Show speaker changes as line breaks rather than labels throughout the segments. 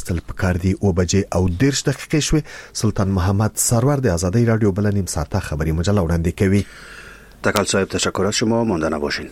اخیستل پکار دی. 2:30 شوې. سلطان محمد سرور د آزادی رادیو بل نیم ساعته خبری مجله وړاندې کوي.
تکل صاحب تشکر از شما، مانده نباشین.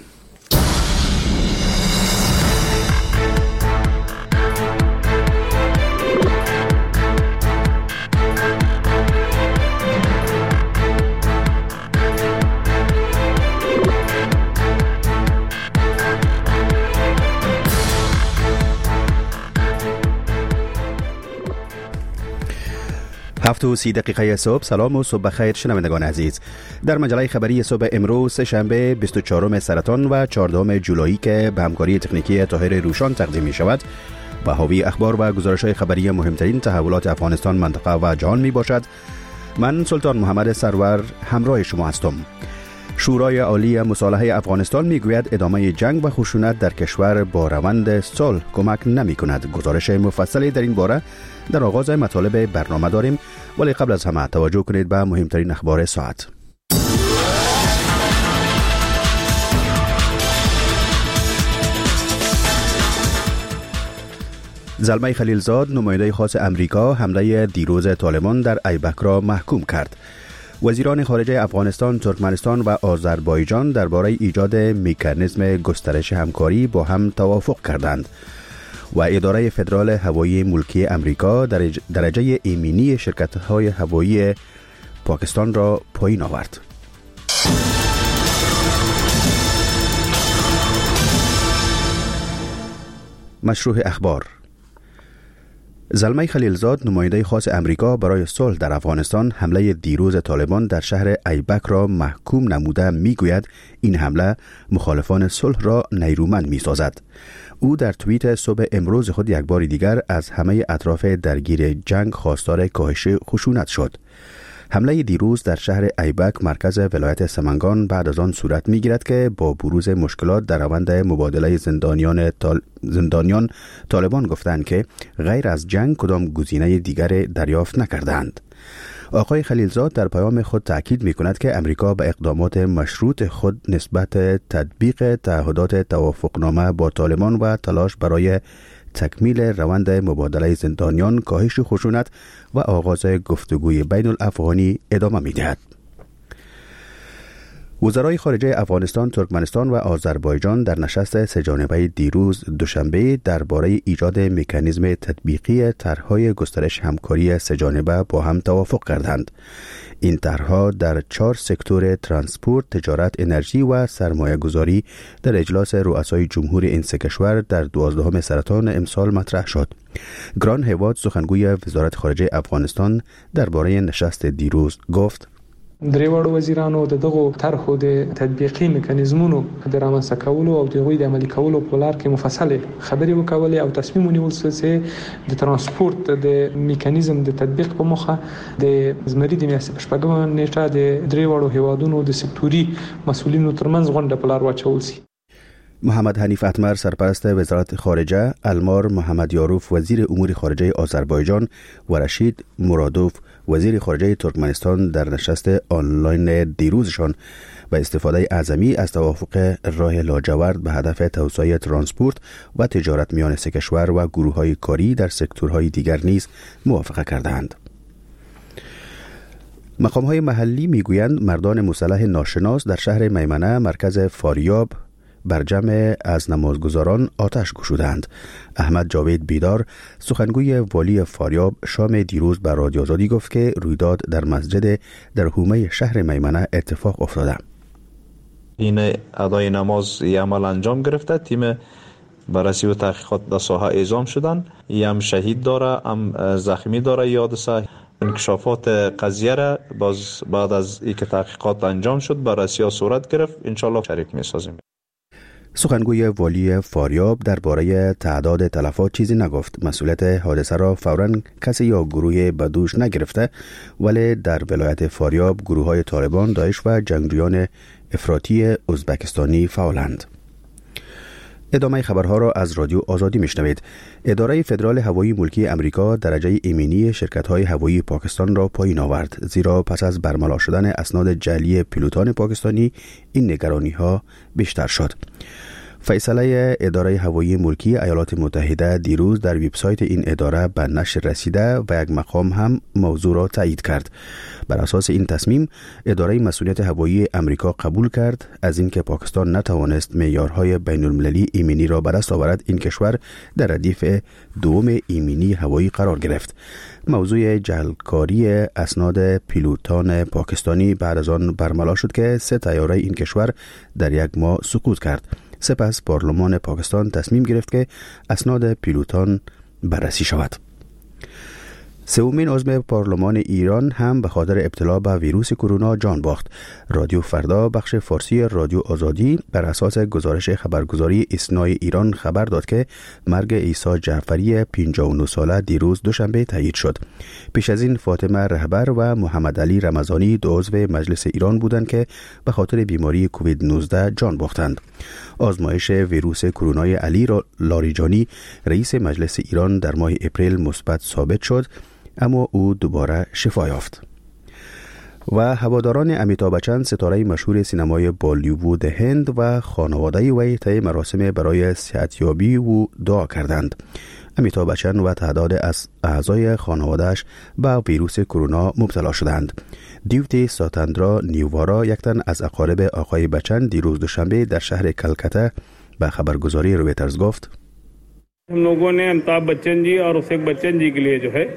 هفت و 30 دقیقه صبح. سلام و صبح بخیر شنوندگان عزیز. در مجله خبری صبح امروز شنبه 24 سرطان و 14 جولایی که به همکاری تکنیکی طاهر روشان تقدیم می شود و حاوی اخبار و گزارش‌های خبری مهمترین تحولات افغانستان، منطقه و جهان می باشد. من سلطان محمد سرور همراه شما هستم. شورای عالی مصالحه افغانستان میگوید ادامه جنگ و خشونت در کشور با روند صلح کمک نمی کند. گزارش مفصلی در این باره در آغاز مطالب برنامه داریم، ولی قبل از همه توجه کنید به مهمترین اخبار ساعت. زلمه خلیلزاد، نماینده خاص امریکا، حمله دیروز طالبان در ایبک را محکوم کرد. وزیران خارجه افغانستان، ترکمنستان و آذربایجان درباره ایجاد مکانیزم گسترش همکاری با هم توافق کردند و اداره فدرال هوایی ملکی امریکا درجه ایمنی شرکت‌های هوایی پاکستان را پایین آورد. مشروع اخبار. زلمه خلیلزاد، نماینده خاص امریکا برای صلح در افغانستان، حمله دیروز طالبان در شهر ایبک را محکوم نموده میگوید این حمله مخالفان صلح را نیرومند میسازد. او در توییت صبح امروز خود یک بار دیگر از همه اطراف درگیر جنگ خواستار کاهش خشونت شد. حمله دیروز در شهر ایبک، مرکز ولایت سمنگان، بعد از آن صورت می‌گیرد که با بروز مشکلات در روند مبادله زندانیان طالبان گفتند که غیر از جنگ کدام گزینه دیگر دریافت نکردند. آقای خلیلزاد در پیام خود تأکید می‌کند که امریکا به اقدامات مشروط خود نسبت تطبیق تعهدات توافقنامه با طالبان و تلاش برای تکمیل روند مبادله زندانیان، کاهش خشونت و آغاز گفتگوی بین الافغانی ادامه می‌دهد. وزرای خارجه افغانستان، ترکمنستان و آذربایجان در نشست سه‌جانبه دیروز دوشنبه درباره ایجاد مکانیزم تطبیقی طرح‌های گسترش همکاری سه‌جانبه با هم توافق کردند. این طرح‌ها در 4 سکتور ترانسپورت، تجارت، انرژی و سرمایه‌گذاری در اجلاس رؤسای جمهور این سه کشور در 12 سرطان امسال مطرح شد. گران هیواد، سخنگوی وزارت خارجه افغانستان، درباره نشست دیروز گفت:
دریوړو وزیرانو دغه طرحو د تطبیقي میکانیزمونو د رامنځته کولو او دغه د عملي کولو په لار کې مفصله خبرې وکولې او تصمیم ونیول چې د ترانسپورت د میکانیزم د تطبیق په مخه د زمری د میاشتې په شپږمه نیټه د دریوړو هیوادونو د سکتوري مسولینو ترمنځ غونډه په لار واچول شي.
محمد حنیف اتمر، سرپرست وزارت خارجه، المار محمد یاروف، وزیر امور خارجه آذربایجان و رشید مرادوف، وزیر خارجه ترکمنستان در نشست آنلاین دیروزشان و استفاده اعظمی از توافق راه لاجورد به هدف توسعه ترانسپورت و تجارت میان سه کشور و گروه‌های کاری در سکتورهای دیگر نیز موافقه کردند. مقام‌های محلی میگویند مردان مسلح ناشناس در شهر میمنه، مرکز فاریاب، بر جمع از نمازگزاران آتش گشودند. احمد جاوید بیدار، سخنگوی والی فاریاب، شام دیروز به رادیو آزادی گفت که رویداد در مسجد در حومه شهر میمنه اتفاق افتاده.
این ادای نماز عمل انجام گرفته. تیم بررسی و تحقیقات در ساحه اعزام شدن. هم شهید داره، هم زخمی داره. یادسه انکشافات قضیه را باز بعد از اینکه تحقیقات انجام شد بررسی ها صورت گرفت. انشالله شریک می‌سازیم.
سخنگوی والی فاریاب درباره تعداد تلفات چیزی نگفت. مسئولیت حادثه را فوراً کسی یا گروه بدوش نگرفته، ولی در ولایت فاریاب گروه‌های طالبان، داعش و جنگجویان افراطی ازبکستانی فعالند. ادامه خبرها را از رادیو آزادی میشنوید. اداره فدرال هوایی ملکی امریکا درجه ایمنی شرکت‌های هوایی پاکستان را پایین آورد، زیرا پس از برملا شدن اسناد جعلی پیلوتان پاکستانی این نگرانی‌ها بیشتر شد. فیصله اداره هوایی ملکی ایالات متحده دیروز در وبسایت این اداره به نشر رسیده و یک مقام هم موضوع را تایید کرد. بر اساس این تصمیم اداره مسئولیت هوایی امریکا قبول کرد از اینکه پاکستان نتوانست معیارهای بین المللی ایمنی را به دست آورد، این کشور در ردیف دوم ایمنی هوایی قرار گرفت. موضوع جعلکاری اسناد پیلوتان پاکستانی بعد از آن برملا شد که 3 طیاره این کشور در یک ماه سقوط کرد. سپس پارلمان پاکستان تصمیم گرفت که اسناد پیلوتان بررسی شود. سومین عضو پارلمان ایران هم به خاطر ابتلا به ویروس کرونا جان باخت. رادیو فردا بخش فارسی رادیو آزادی بر اساس گزارش خبرگزاری ایسنای ایران خبر داد که مرگ عیسی جعفری 59 ساله دیروز دوشنبه تایید شد. پیش از این فاطمه رهبر و محمد علی رمضانی 2 عضو مجلس ایران بودند که به خاطر بیماری کووید 19 جان باختند. آزمایش ویروس کرونای علی لاریجانی رئیس مجلس ایران در ماه اپریل مثبت ثابت شد، اما او دوباره شفا یافت. و هواداران امیتابh بچن ستاره مشهور سینمای بالیوود هند و خانواده وی طی مراسم برای صحتیابی او دعا کردند. امیتابh بچن و تعداد از اعضای خانواده‌اش به ویروس کرونا مبتلا شدند. دیوتی ساتاندرا نیوارا، یک تن از اقارب آقای بچن، دیروز دوشنبه در شهر کلکته به خبرگزاری رویترز گفت:
हम लोगों ने अमिताभ बच्चन जी और अभिषेक बच्चन जी के लिए जो है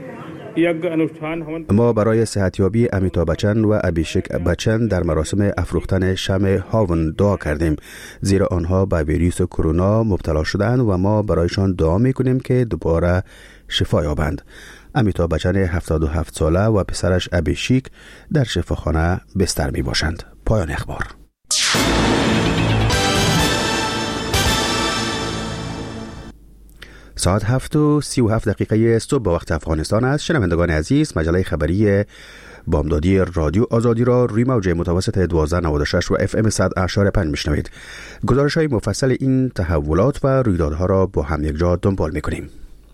ما برای صحتیابی امیتابh بچن و ابھیشیک بچن در مراسم افروختن شمع هاون دعا کردیم، زیرا آنها به ویروس کرونا مبتلا شدند و ما برایشان دعا میکنیم که دوباره شفا یابند. امیتابh بچن 77 ساله و پسرش ابھیشیک در شفاخانه بستر می باشند. پایان اخبار. ساعت 7:37 صبح به وقت افغانستان است. شنوندگان عزیز، مجله خبری بامدادی رادیو آزادی را روی موج متوسط 1296 و FM 100.5 میشنوید. گزارش های مفصل این تحولات و رویدادها را با هم یک جا دنبال میکنیم.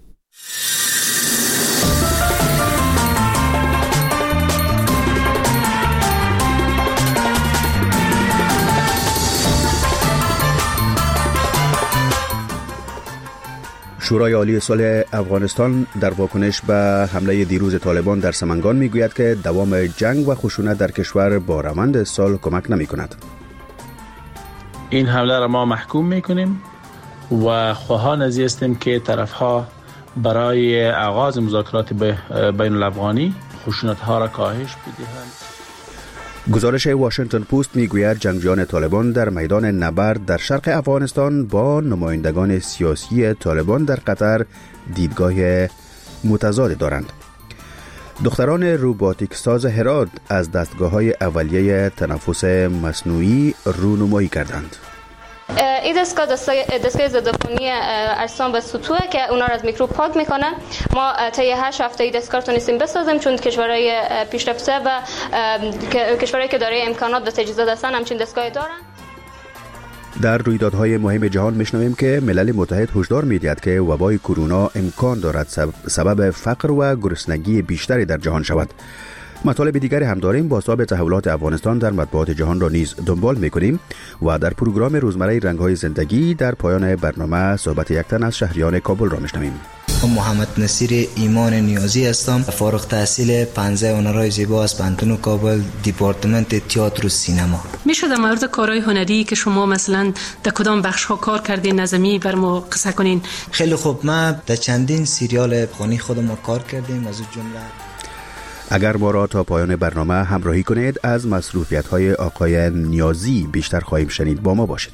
شورای عالی صلح افغانستان در واکنش به حمله دیروز طالبان در سمنگان میگوید که دوام جنگ و خشونت در کشور با روند صلح کمک نمی کند.
این حمله را ما محکوم میکنیم و خواهان از هستیم که طرفها برای آغاز مذاکرات بین الافغانی خشونت ها را کاهش بدهند.
گزارش واشنگتن پست میگوید جنگجویان طالبان در میدان نبرد در شرق افغانستان با نمایندگان سیاسی طالبان در قطر دیدگاه متضاد دارند. دختران روباتیک ساز هرات از دستگاه‌های اولیه تنفس مصنوعی رونمایی کردند.
این دستگاه ضدعفونی اجسام به سطوحه که اونا رو از میکروب پاک میکنه. ما طی 8 هفته این دستگاه تونستیم بسازیم، چون کشورهای پیشرفته و کشورهایی که دارای امکانات و تجهیزات هستن همچین دستگاهی دارن.
در رویدادهای مهم جهان میشنویم که ملل متحد هشدار میدهد که وبای کرونا امکان دارد سبب فقر و گرسنگی بیشتری در جهان شود. مطالب دیگری هم داریم. با حساب تحولات افغانستان در مطبوعات جهان را نیز دنبال میکنیم و در پروگرام روزمره رنگ‌های زندگی در پایان برنامه صحبت یک تن از شهریان کابل را میشنویم.
محمد نصیر ایمان نیازی هستم، فارغ التحصیل 15 هنرهای زیبا از پانتون کابل، دیپارتمنت تئاتر و سینما.
میشه در مورد کارهای هنری که شما مثلا در کدام بخش ها کار کردین نظمی بر ما قصه کنین؟
خیلی خوب، ما در چندین سریال افغانی خودمون کار کردیم، از جمله.
اگر ما را تا پایان برنامه همراهی کنید از مصروفیت‌های آقای نیازی بیشتر خواهیم شنید. با ما باشید.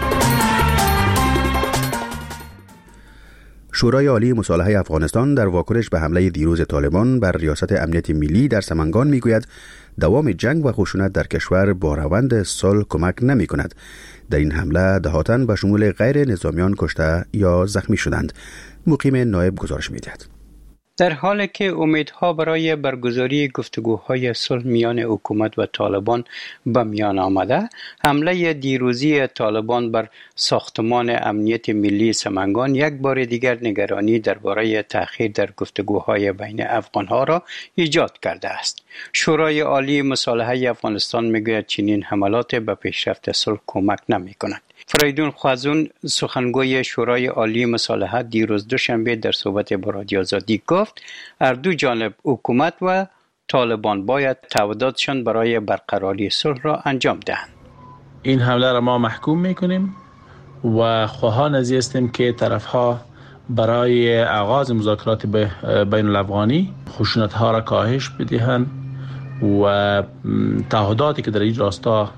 شورای عالی مصالحه افغانستان در واکنش به حمله دیروز طالبان بر ریاست امنیت ملی در سمنگان میگوید دوام جنگ و خشونت در کشور با روند صلح کمک نمی کند. در این حمله دهاتن به شمول غیر نظامیان کشته یا زخمی شدند. مقیم نایب گزارش می‌دهد.
در حالی که امیدها برای برگزاری گفتگوهای صلح میان حکومت و طالبان به میان آمده، حمله دیروزی طالبان بر ساختمان امنیت ملی سمنگان یک بار دیگر نگرانی درباره تأخیر در گفتگوهای بین افغانها را ایجاد کرده است. شورای عالی مصالحه افغانستان میگوید چنین حملات به پیشرفت صلح کمک نمی کند. فریدون خوازون سخنگوی شورای عالی مصالحت دیروز دوشنبه در صحبت با رادیو آزادی گفت هر دو جانب حکومت و طالبان باید تعهداتشان برای برقراری صلح را انجام دهند.
این حمله را ما محکوم میکنیم و خواهان از این هستیم که طرفها برای آغاز مذاکرات بین الافغانی خشونت ها را کاهش بدهند و تعهداتی که در این راستا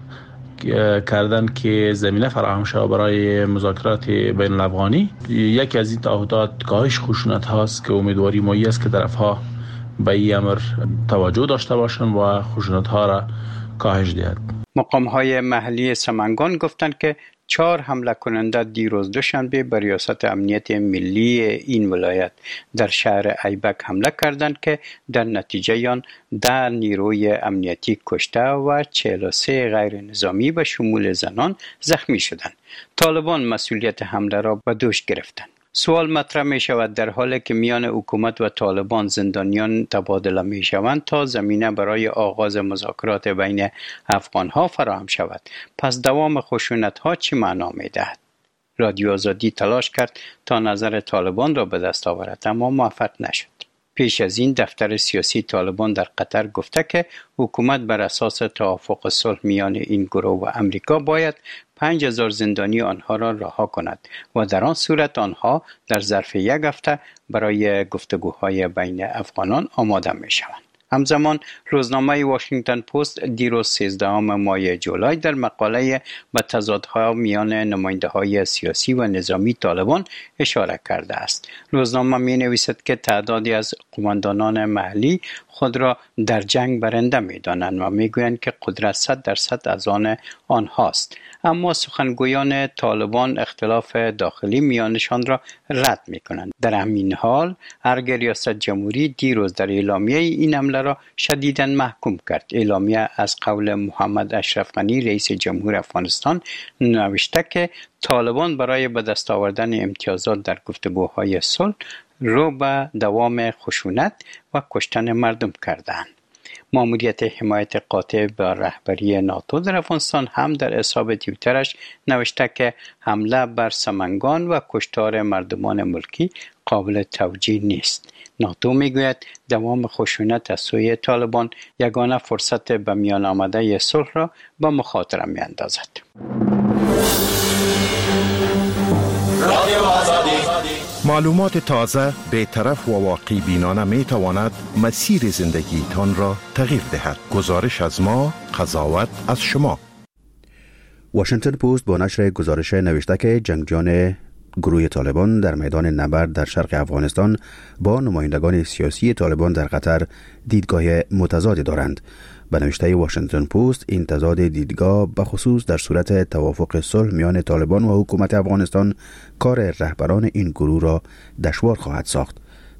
کردن که زمینه فراهم شود برای مذاکرات بین الافغانی، یکی از این تعهدات کاهش خشونت هاست که امیدواری ما است که طرفها به این امر توجه داشته باشند و خشونت ها را کاهش دهند.
مقام های محلی سمنگان گفتند که 4 حمله کننده دیروز دوشنبه بر ریاست امنیت ملی این ولایت در شهر ایبک حمله کردند که در نتیجه آن 10 نیروی امنیتی کشته و 43 غیر نظامی به شمول زنان زخمی شدند. طالبان مسئولیت حمله را به دوش گرفتند. سوال مطرح می شود در حالی که میان حکومت و طالبان زندانیان تبادله می شوند تا زمینه برای آغاز مذاکرات بین افغان ها فراهم شود، پس دوام خشونت ها چی معنا می دهد؟ رادیو آزادی تلاش کرد تا نظر طالبان را به دست آورد اما موفق نشد. پیش از این دفتر سیاسی طالبان در قطر گفته که حکومت بر اساس توافق صلح میان این گروه و امریکا باید 5000 زندانی آنها را رها کند و در آن صورت آنها در ظرف 1 هفته برای گفتگوهای بین افغانان آماده می شوند. همزمان روزنامه واشنگتن پست دیروز 13 ماه جولای در مقاله به تضادها میان نماینده‌های سیاسی و نظامی طالبان اشاره کرده است. روزنامه می نویسد که تعدادی از قماندانان محلی خود را در جنگ برنده می دانند و می گویند که قدرت 100% از آن آنهاست. اما سخنگویان طالبان اختلاف داخلی میانشان را رد می کنند. در همین حال ارگ ریاست جمهوری دیروز در اعلامیه این حمله را شدیداً محکوم کرد. اعلامیه از قول محمد اشرف غنی رئیس جمهور افغانستان نوشته که طالبان برای به دست آوردن امتیازات در گفتگوهای صلح رو به دوام خشونت و کشتن مردم کردند. ماموریت حمایت قاطع به رهبری ناتو در افغانستان هم در حساب توییترش نوشته که حمله بر سمنگان و کشتار مردمان ملکی قابل توجیه نیست. ناتو میگوید دوام خشونت از سوی طالبان یگانه فرصت به میان آمده صلح را به مخاطره میاندازد.
معلومات تازه، بی‌طرف و واقعی بینانه می تواند مسیر زندگی تان را تغییر دهد. گزارش از ما، قضاوت از شما.
واشنگتن پست با نشر گزارش نوشته که جنگجویان گروه طالبان در میدان نبرد در شرق افغانستان با نمایندگان سیاسی طالبان در قطر دیدگاه متضادی دارند. به نوشته واشنگتن پست این تضاد دیدگاه به خصوص در صورت توافق صلح میان طالبان و حکومت افغانستان کار رهبران این گروه را دشوار خواهد ساخت.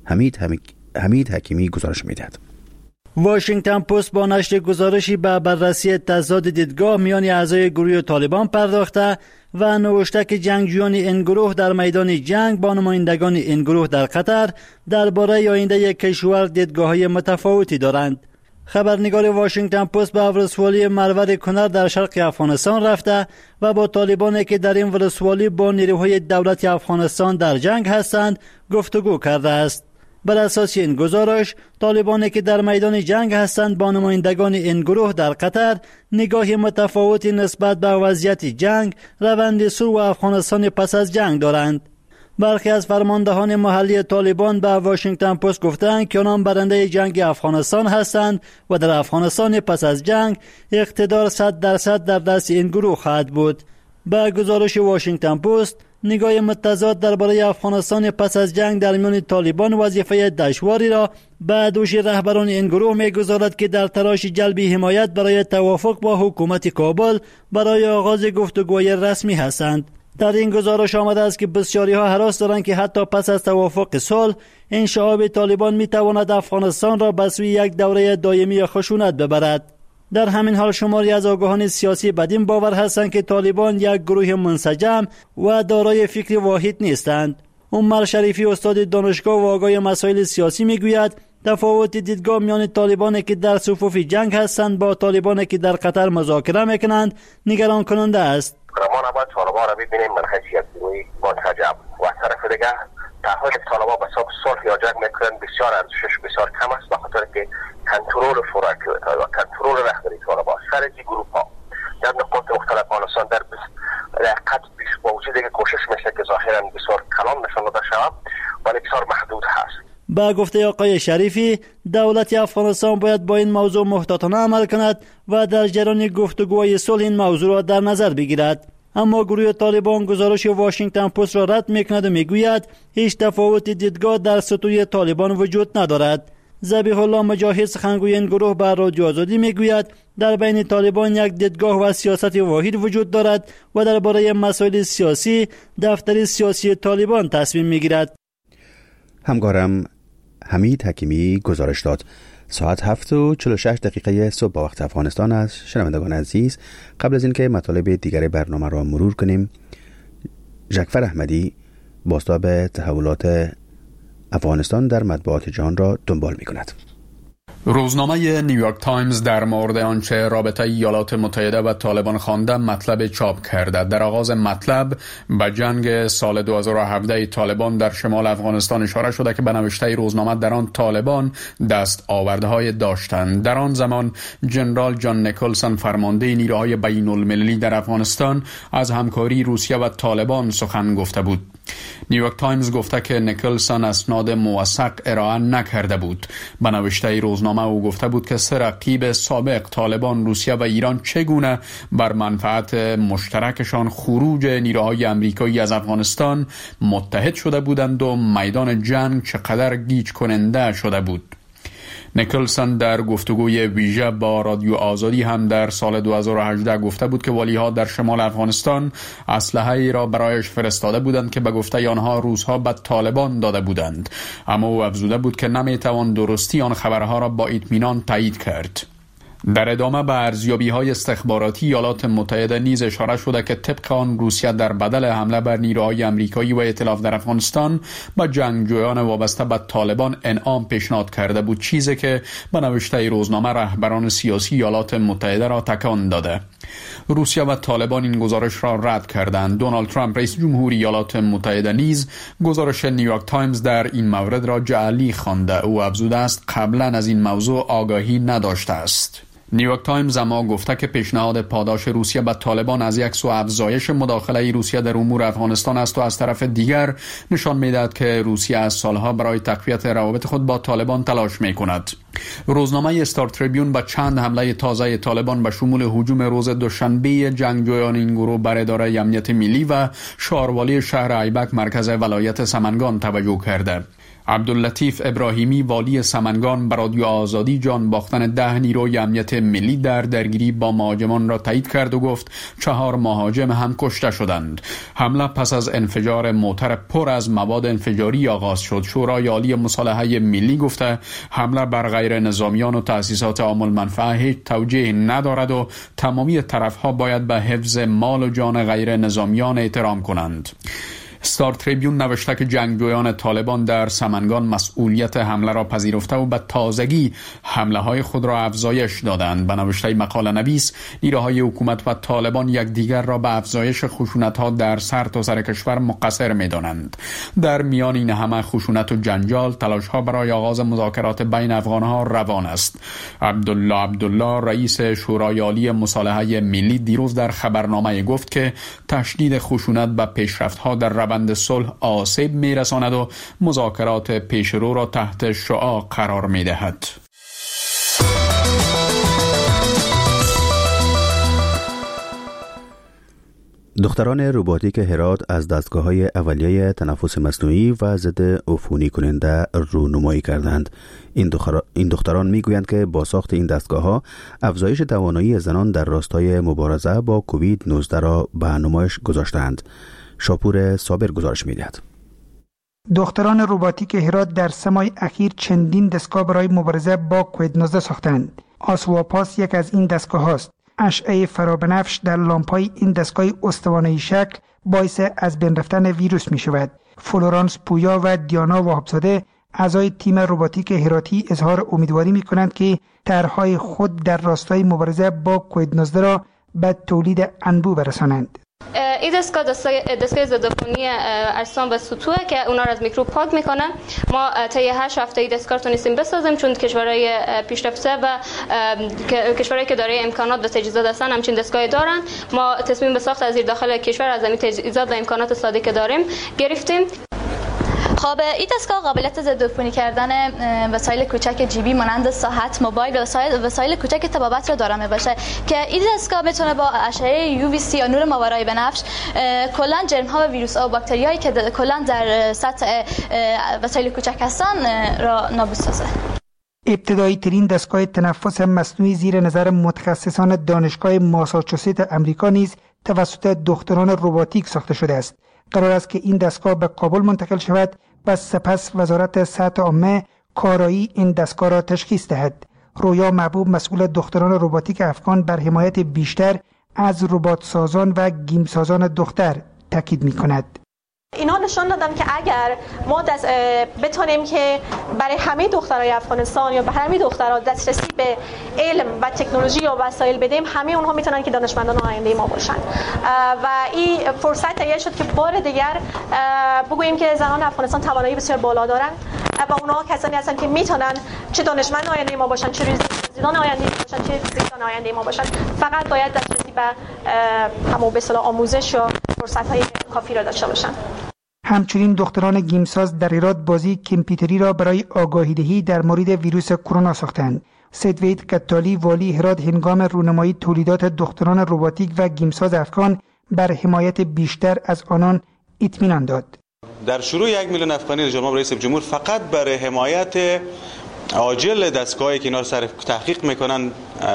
حمید حکیمی گزارش می‌دهد.
واشنگتن پست با نشر گزارشی به بررسی تضاد دیدگاه میان اعضای گروه طالبان پرداخته و نوشته که جنگجویان این گروه در میدان جنگ با نمایندگان این گروه در قطر درباره آینده کشور دیدگاه‌های متفاوتی دارند. خبرنگار واشنگتن پست به ولسوالی مرور کنر در شرق افغانستان رفته و با طالبانی که در این ولسوالی با نیروهای دولت افغانستان در جنگ هستند گفتگو کرده است. بر اساس این گزارش طالبانی که در میدان جنگ هستند با نمایندگان این گروه در قطر نگاه متفاوتی نسبت به وضعیت جنگ، روند صلح و افغانستان پس از جنگ دارند. برخی از فرماندهان محلی طالبان به واشنگتن پست گفتند که آنان برنده جنگ افغانستان هستند و در افغانستان پس از جنگ اقتدار 100% در دست این گروه خواهد بود. به گزارش واشنگتن پست نگاه متضاد درباره افغانستان پس از جنگ در میان طالبان وظیفه دشواری را به دوش رهبران این گروه می‌گذارد که در تلاش جلب حمایت برای توافق با حکومت کابل برای آغاز گفتگوهای رسمی هستند. در این گزارش آمده است که بسیاری‌ها هراس دارند که حتی پس از توافق صلح انشعاب طالبان می‌تواند افغانستان را به سوی یک دوره دائمی خشونت ببرد. در همین حال شماری از آگاهان سیاسی بدین باور هستند که طالبان یک گروه منسجم و دارای فکر واحد نیستند. عمر شریفی استاد دانشگاه و آگاه مسائل سیاسی میگوید تفاوت دیدگاه میان طالبانی که در صفوف جنگ هستند با طالبانی که در قطر مذاکره میکنند نگران کننده است.
ما نباید طالبان را ببینیم من حیثیت گروه منسجم و از طرف دیگه تعهد طالبان به حساب صلح یا جنگ میکنن بسیار ارزشش بسیار کم است، به خاطر که کنترل خوراکی و کنترل رهبری طالبان سر این گروه ها در نقاط مختلف افغانستان در قد بیش با وجود که کوشش میشه که ظاهرا بسیار کلان نشان داده شود ولی بسیار محدود هست.
با گفته آقای شریفی، دولت افغانستان باید با این موضوع محتاطانه عمل کند و در جریان گفتگوهای صلح این موضوع را در نظر بگیرد. اما گروه طالبان گزارش واشنگتن پست را رد میکند و میگوید هیچ تفاوت دیدگاه در سطوح طالبان وجود ندارد. ذبیح الله مجاهد سخنگوی این گروه بر رادیو آزادی میگوید در بین طالبان یک دیدگاه و سیاست واحد وجود دارد و درباره مسائل سیاسی دفتر سیاسی طالبان تصمیم میگیرد.
همکارم حمید حکیمی گزارش داد. ساعت 7:46 صبح با وقت افغانستان است. شنوندگان عزیز، قبل از اینکه مطالب دیگر برنامه را مرور کنیم، جعفر احمدی بازتاب تحولات افغانستان در مطبوعات جهان را دنبال می کند.
روزنامه نیویورک تایمز در مورد آنچه رابطه ایالات متحده و طالبان خوانده مطلب چاپ کرده. در آغاز مطلب به جنگ سال 2017 طالبان در شمال افغانستان اشاره شده که به نوشته روزنامه در آن طالبان دست آوردهای داشتند. در آن زمان جنرال جان نیکلسون فرمانده نیروهای بین المللی در افغانستان از همکاری روسیه و طالبان سخن گفته بود. نیویورک تایمز گفته که نیکلسون اسناد موثق ارائه نکرده بود. به نوشته روزنامه او گفته بود که سه رقیب سابق طالبان، روسیه و ایران چگونه بر منفعت مشترکشان خروج نیروهای امریکایی از افغانستان متحد شده بودند و میدان جنگ چقدر گیج کننده شده بود. نیکلسون در گفتگوی ویژه با رادیو آزادی هم در سال 2018 گفته بود که والی‌ها در شمال افغانستان اسلحه‌ای را برایش فرستاده بودند که به گفته آنها روس‌ها به طالبان داده بودند، اما او افزوده بود که نمی‌توان درستی آن خبرها را با اطمینان تایید کرد. در ادامه به ارزیابی‌های استخباراتی ایالات متحده نیز اشاره شده که طبق آن روسیه در بدل حمله بر نیروهای امریکایی و ائتلاف در افغانستان به جنگجویان وابسته به طالبان انعام پیشنهاد کرده بود، چیزی که به نوشته روزنامه رهبران سیاسی ایالات متحده را تکان داده. روسیه و طالبان این گزارش را رد کردند. دونالد ترامپ رئیس جمهوری ایالات متحده نیز گزارش نیویورک تایمز در این مورد را جعلی خوانده. او افزوده است قبلا از این موضوع آگاهی نداشته است. نیویورک تایمز اما گفته که پیشنهاد پاداش روسیه به طالبان از یک سو افزایش مداخله روسیه در امور افغانستان است و از طرف دیگر نشان می‌دهد که روسیه از سالها برای تقویت روابط خود با طالبان تلاش می‌کند. روزنامه استار تریبیون با چند حمله تازه طالبان به شمول هجوم روز دوشنبه جنگجویان این گروه بر اداره امنیت ملی و شهروالی شهر ایبک مرکز ولایت سمنگان توجه کرده. عبداللطیف ابراهیمی والی سمنگان به رادیو آزادی جان باختن 10 نیروی امنیت ملی در درگیری با مهاجمان را تایید کرد و گفت 4 مهاجم هم کشته شدند. حمله پس از انفجار موتر پر از مواد انفجاری آغاز شد. شورای عالی مصالحه ملی گفته حمله بر غیر نظامیان و تأسیسات عام المنفعه هیچ توجیه ندارد و تمامی طرفها باید به حفظ مال و جان غیر نظامیان احترام کنند. استار تریبیون نوشته که جنگجویان طالبان در سمنگان مسئولیت حمله را پذیرفته و به تازگی حمله های خود را افزایش دادند. به نوشته مقاله نویس، نیروهای حکومت و طالبان یکدیگر را به افزایش خشونت ها در سرتاسر کشور مقصر می دانند. در میان این همه خشونت و جنجال، تلاش ها برای آغاز مذاکرات بین افغان ها روان است. عبدالله رئیس شورای عالی مصالحه ملی دیروز در خبرنامه گفت که تشدید خشونت به پیشرفت ها در روند صلح آسیب میرساند و مذاکرات پیشرو را تحت شعاع قرار میدهد.
دختران روباتیک هرات از دستگاه‌های اولیه تنفس مصنوعی و ضد عفونی کننده رونمایی کردند. این دختران میگویند که با ساخت این دستگاه‌ها افزایش توانایی زنان در راستای مبارزه با کووید 19 را به نمایش گذاشتند. شاپور صابر گزارش می‌دهد.
دختران روباتیک هرات در 3 ماه اخیر چندین دستگاه برای مبارزه با کووید 19 ساختند. آسواپاس یک از این دستگاه است. اشعه فرابنفش در لامپای این دستگاه استوانه‌ای شکل باعث از بین رفتن ویروس می شود. فلورانس پویا و دیانا وهابزاده اعضای تیم روباتیک هراتی اظهار امیدواری می کنند که طرح‌های خود در راستای مبارزه با کووید 19 را به تولید انبوه برسانند.
این دستگاه ضدعفونی اجسام و سطوح که اونا رو از میکروب پاک میکنه. ما طی 8 هفته این دستگاه تونستیم بسازیم، چون کشورهای پیشرفته و کشورهایی که دارای امکانات و تجهیزات هستن همچین دستگاه دارن. ما تصمیم به ساخت از زیر داخل کشور از همین تجهیزات و امکانات ساده که داریم گرفتیم.
خب این دستگاه قابلیت ضدعفونی کردن وسایل کوچک جیبی مانند ساعت، موبایل و وسایل کوچک طبابت را دارا باشه که این دستگاه میتونه با اشعه UVC یا نور ماورای بنفش کلا جرم ها و ویروس ها و باکتری هایی که کلا در سطح وسایل کوچک هستن را نابود سازه.
ابتدایی ترین دستگاه تنفس مصنوعی زیر نظر متخصصان دانشگاه ماساچوست امریکا نیز توسط دختران رباتیک ساخته شده است. قرار است که این دستگاه به کابل منتقل شود و سپس وزارت صحت عامه کارایی این دستگاه را تشخیص دهد. رویا محبوب مسئول دختران رباتیک افغان بر حمایت بیشتر از ربات سازان و گیم سازان دختر تاکید می کند.
اینا نشان دادن که اگر ما بتونیم که برای همه دخترای افغانستان یا به همه دخترها دسترسی به علم و تکنولوژی و وسایل بدیم، همه اونها میتونن که دانشمندان آینده ما باشن و این فرصت تهیه شد که بار دیگر بگوییم که زنان افغانستان توانایی بسیار بالا دارن و اونها کسانی هستن که میتونن چه دانشمند آینده ما باشن، چه ریاضیدان آینده ما باشن، چه فیزیکدان آینده ما باشن. فقط باید دسترسی به همون به اصطلاح آموزش و فرصت‌های کافی را داشته باشن.
همچنین دختران گیمساز در ایراد بازی کامپیوتری را برای آگاهی‌دهی در مورد ویروس کرونا ساختند. سیدوید کتالی والی هرات هنگام رونمایی تولیدات دختران رباتیک و گیمساز افغان بر حمایت بیشتر از آنان اطمینان داد.
در شروع 1 میلیون افغانی جناب رئیس جمهور فقط برای حمایت عاجل دستگاهی که اینا رو سر تحقیق میکنن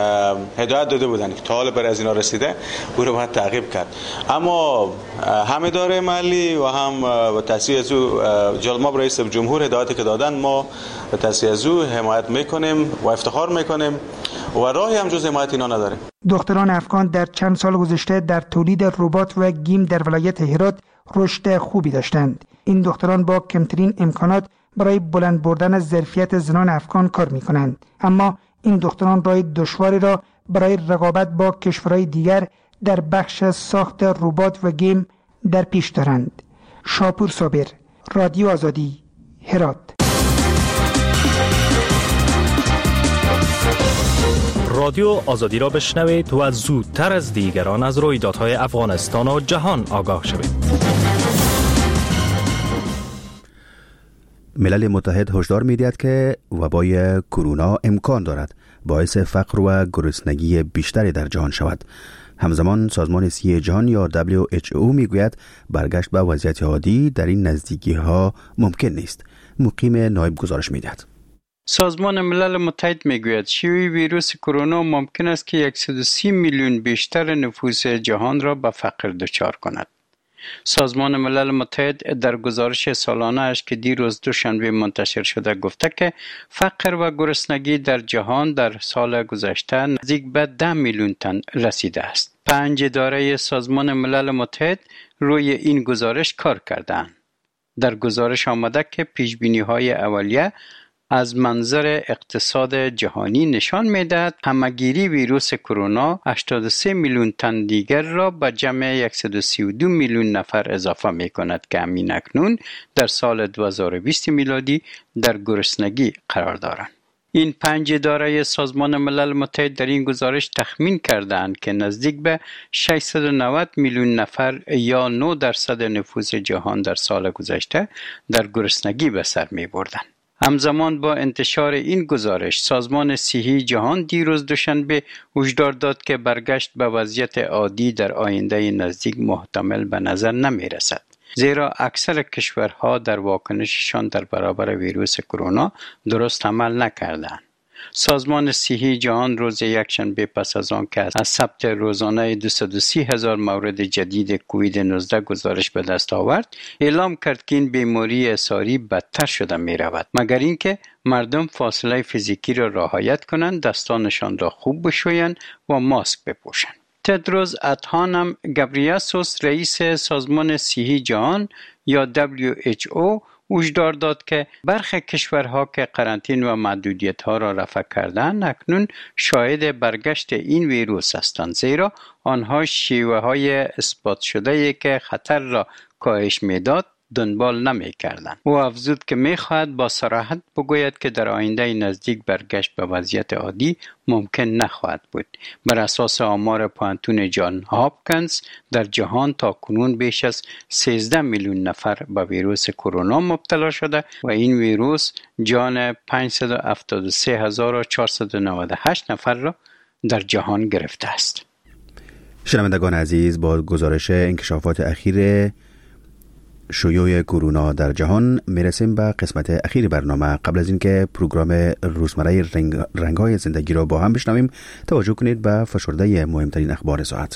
هدایت داده بودن که تا حالا برای از اینا رسیده او رو باید تعقیب کرد. اما هم اداره محلی و هم با تأسیس از او جناب رئیس جمهور هدایتی که دادن ما به تأسیس از او حمایت میکنیم و افتخار میکنیم و راهی هم جز حمایت اینا نداریم.
دختران افغان در چند سال گذشته در تولید ربات و گیم در ولایت هرات رشد خوبی داشتند. این دختران با کمترین امکانات برای بلند بردن ظرفیت زنان افغان کار می کنند، اما این دختران راه دشواری را برای رقابت با کشورهای دیگر در بخش ساخت ربات و گیم در پیش دارند. شاپور صابر، رادیو آزادی، هرات.
رادیو آزادی را بشنوید و زودتر از دیگران از رویدادهای افغانستان و جهان آگاه شوید.
ملل متحد هشدار می‌دهد که وبای کرونا امکان دارد باعث فقر و گرسنگی بیشتری در جهان شود. همزمان سازمان صحی جهان یا WHO میگوید برگشت به وضعیت عادی در این نزدیکی‌ها ممکن نیست. مقیم نایب گزارش می‌دهد.
سازمان ملل متحد میگوید شیوع ویروس کرونا ممکن است که 130 میلیون بیشتر نفوس جهان را به فقر دچار کند. سازمان ملل متحد در گزارش سالانه اش که دیروز دوشنبه منتشر شده گفته که فقر و گرسنگی در جهان در سال گذشته نزدیک به 10 میلیون تن رسیده است. 5 اداره سازمان ملل متحد روی این گزارش کار کردند. در گزارش آمده که پیشبینی‌های اولیه از منظر اقتصاد جهانی نشان می‌دهد همگیری ویروس کرونا 83 میلیون تن دیگر را به جمع 132 میلیون نفر اضافه می‌کند که همین اکنون در سال 2020 میلادی در گرسنگی قرار دارند. این 5 اداره سازمان ملل متحد در این گزارش تخمین کردند که نزدیک به 690 میلیون نفر یا 9% نفوس جهان در سال گذشته در گرسنگی به سر می‌بردند. همزمان با انتشار این گزارش سازمان صحی جهان دیروز دوشنبه هشدار داد که برگشت به وضعیت عادی در آینده نزدیک محتمل به نظر نمی رسد، زیرا اکثر کشورها در واکنششان در برابر ویروس کرونا درست عمل نکردند. سازمان صحی جهان روز یکشنبه پس از آن که از ثبت روزانه 230,000 مورد جدید کووید 19 گزارش به دست آورد، اعلام کرد که این بیماری اعصاری بدتر شده می رود، مگر اینکه مردم فاصله فیزیکی را رعایت کنند، دستانشان را خوب بشویند و ماسک بپوشند. تدروس ادهانم گبریاسوس رئیس سازمان صحی جهان یا WHO هشدار داد که برخی کشورها که قرنطینه و محدودیت‌ها را رفع کردند اکنون شاهد برگشت این ویروس هستند، زیرا آنها شیوه‌های اثبات شده‌ای که خطر را کاهش می‌داد دنبال نمی‌کردند. او افزود که می‌خواهد با صراحت بگوید که در آینده نزدیک برگشت به وضعیت عادی ممکن نخواهد بود. بر اساس آمار پوانتون جان هاپکینز در جهان تا کنون بیش از 13 میلیون نفر به ویروس کرونا مبتلا شده و این ویروس جان 573498 نفر را در جهان گرفته است.
شنوندگان عزیز، با گزارش انکشافات اخیر شیوع کرونا در جهان میرسیم به قسمت اخیر برنامه. قبل از اینکه پروگرام روزمره رنگ‌های زندگی را با هم بشنویم، توجه کنید به فشرده مهمترین اخبار ساعت.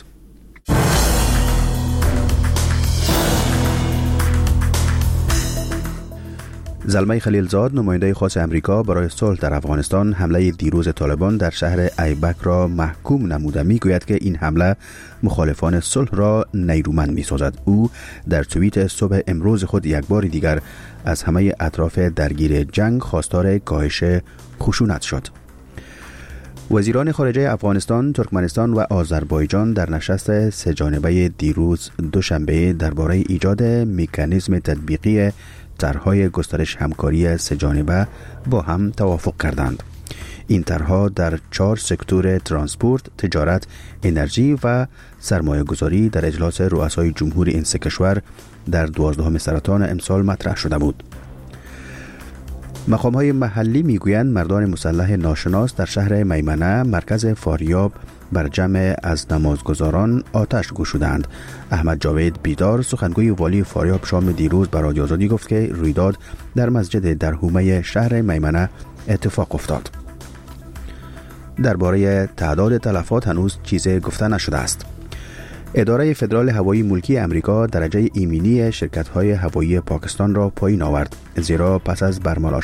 زلمه خلیلزاد، نماینده خاص امریکا برای صلح در افغانستان، حمله دیروز طالبان در شهر ایبک را محکوم نموده میگوید که این حمله مخالفان صلح را نیرومند میسازد. او در توییت صبح امروز خود یک بار دیگر از همه اطراف درگیر جنگ خواستار کاهش خشونت شد. وزیران خارجه افغانستان، ترکمنستان و آذربایجان در نشست سه جانبه دیروز دوشنبه درباره ایجاد مکانیزم تطبیقی طرح‌های گسترش همکاری سه جانبه با هم توافق کردند. این طرح‌ها در 4 سکتور ترانسپورت، تجارت، انرژی و سرمایه‌گذاری در اجلاس رؤسای جمهور این سه کشور در 12 سرطان امسال مطرح شده بود. مقام‌های محلی میگویند مردان مسلح ناشناس در شهر میمنه، مرکز فاریاب، بر جمع از نمازگزاران آتش گشودند. احمد جاوید بیدار، سخنگوی والی فاریاب، شام دیروز به رادیو آزادی گفت که رویداد در مسجد در حومه شهر میمنه اتفاق افتاد. درباره تعداد تلفات هنوز چیزی گفته نشده است. اداره فدرال هوایی ملکی امریکا درجه ایمنی شرکت‌های هوایی پاکستان را پایین آورد، زیرا پس از برملا